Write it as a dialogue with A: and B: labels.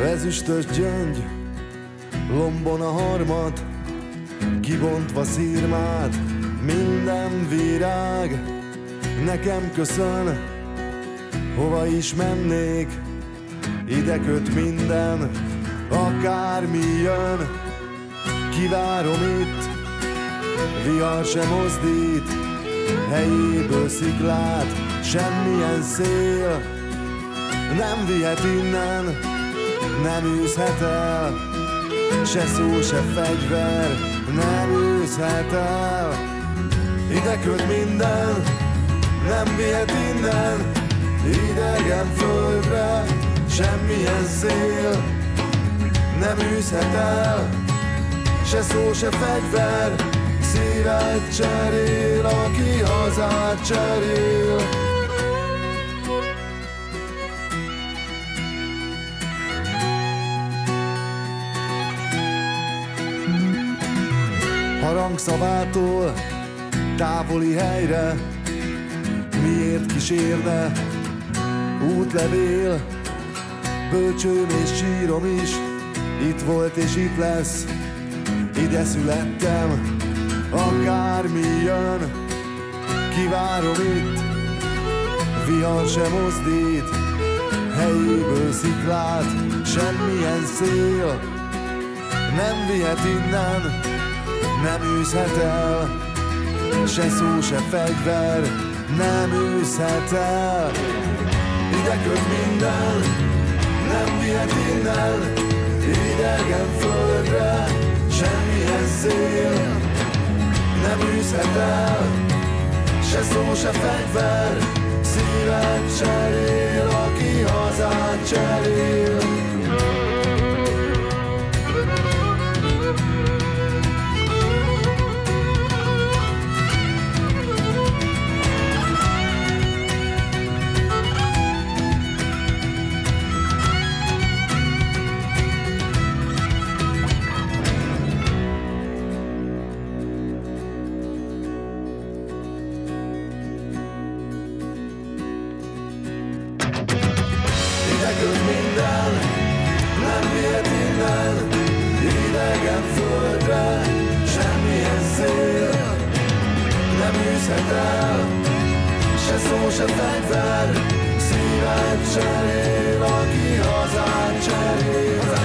A: Ezüstös gyöngy, lombon a harmat, kibontva szírmát, minden virág nekem köszön. Hova is mennék, ide köt minden, akármi jön. Kivárom itt, vihar sem mozdít, helyéből sziklát, semmilyen szél nem vihet innen, nem űzhet el, se szó, se fegyver nem űzhet el. Ide köt minden, nem vihet innen, idegen földre, semmilyen szél nem űzhet el, se szó, se fegyver. Szívet cserél, aki hazát cserél. Harangszavától távoli helyre miért kísérne útlevél? Bölcsőm és sírom is itt volt és itt lesz, ide születtem, akármi jön. Kivárom itt, vihar sem mozdít, helyéből sziklát, semmilyen szél nem vihet innen, nem űzhet el, se szó, se fegyver nem űzhet el. Ide köt minden, nem vihet innen, idegen földre, semmilyen szél nem űzhet el, se szó, se fegyver. Szívet cserél, aki hazát cserél. Se szó, se fegyver, szívet cserél, aki hazát cserél.